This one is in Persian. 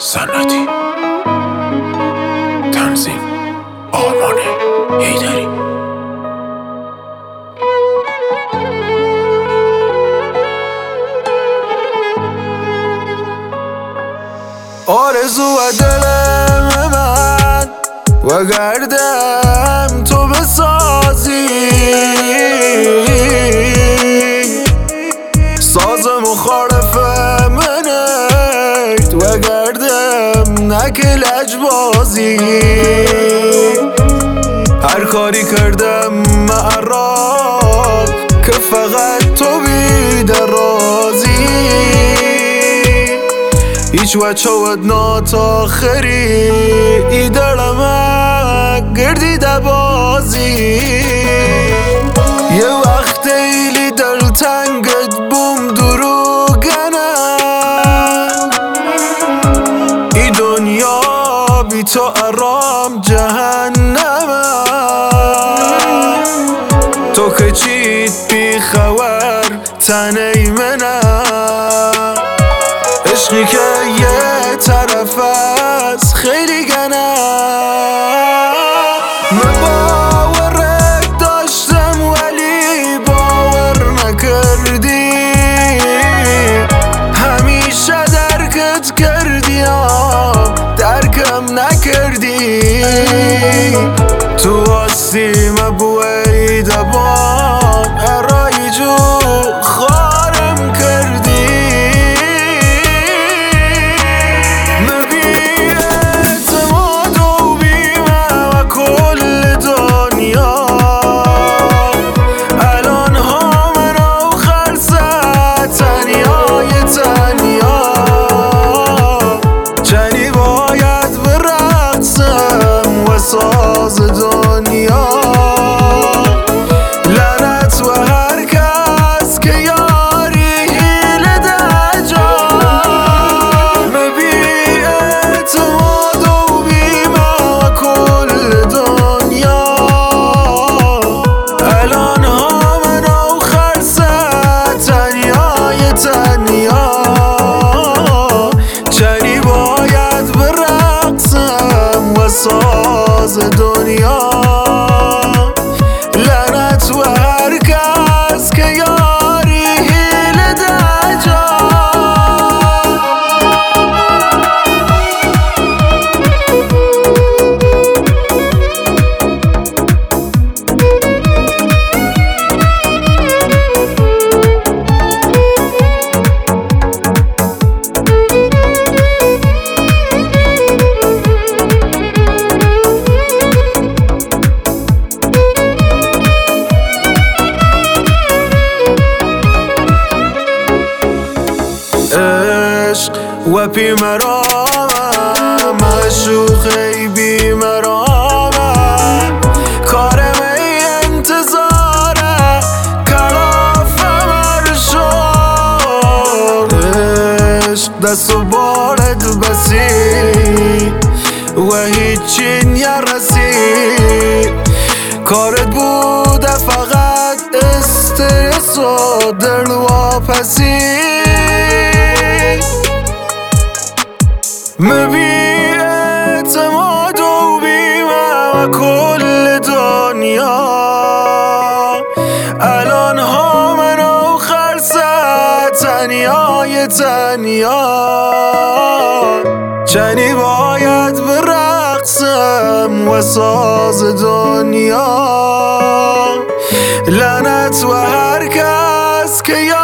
سنتی تنظیم آرمان حیدری. آرزو دل من و گردم تو بسازی، ساز مخالف منت و گردم نک لجبازی. هر کاری کردم معراض که فقط تو بیده رازی. هیچ وچه ودنات آخری ای دلم گردیده بازی. یه وقت ایلی دلتنگت بوم دروگنه، ای دنیا بی تو ارام جهنمه. تو که چیت بی خبر تنی منه، عشقی که یه طرف از خیلی گنه. من باورت داشتم ولی باور نکردی، همیشه درکت کردی درکم نکردی. تو آسیم بوی دبان ارای جو خارم کردی. ساز دنیا لعنت و هر کس که یاری حیله دجا. بی اعتماد و بیمه کل دنیا الان ها منو خرسه تنیای تنیا. چنی باید برقصم و ساز دنیا لعنت و هر کس که یاری حیله دجا. و پی مرامم معشوقی بی مرامم، کارم ای انتظاره کلافم ارشاد. عشق دست و بالت بسی و هیچی نرسی، کارت بوده فقط استرس و دل واپسی. بی اعتماد و بیمه و کل دنیا الان ها منو خرسه تنیای تنیا. چنی باید برقصم و ساز دنیا لعنت و هر کس که